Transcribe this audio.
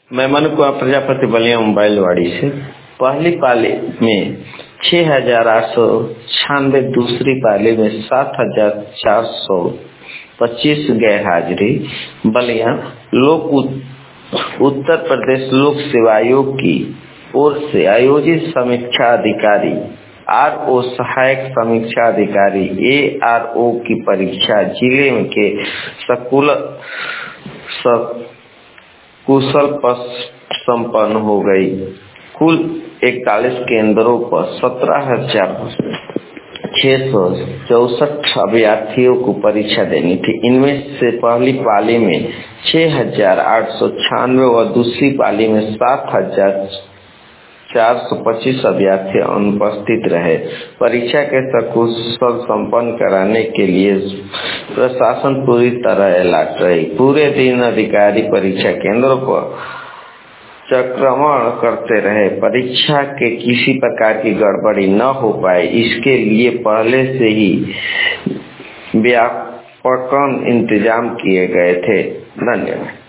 मैं मनु कुमार प्रजापति बलिया मोबाइल वाड़ी से। पहली पाली में 6,896, दूसरी पाली में 7,425 गैर हाजिरी। बलिया लोक उत्तर प्रदेश लोक सेवा आयोग की ओर से आयोजित समीक्षा अधिकारी RO सहायक समीक्षा अधिकारी ARO की परीक्षा जिले के कुशल संपन्न हो गई। कुल 41 केंद्रों पर 17,664 अभ्यर्थियों को परीक्षा देनी थी। इनमें से पहली पाली में 6,896 और दूसरी पाली में 7,425 अभ्यर्थी अनुपस्थित रहे। परीक्षा के सकुशल संपन्न कराने के लिए प्रशासन पूरी तरह अलर्ट रही। पूरे दिन अधिकारी परीक्षा केंद्रों पर चक्रमण करते रहे। परीक्षा के किसी प्रकार की गड़बड़ी न हो पाए, इसके लिए पहले से ही व्यापक इंतजाम किए गए थे। धन्यवाद।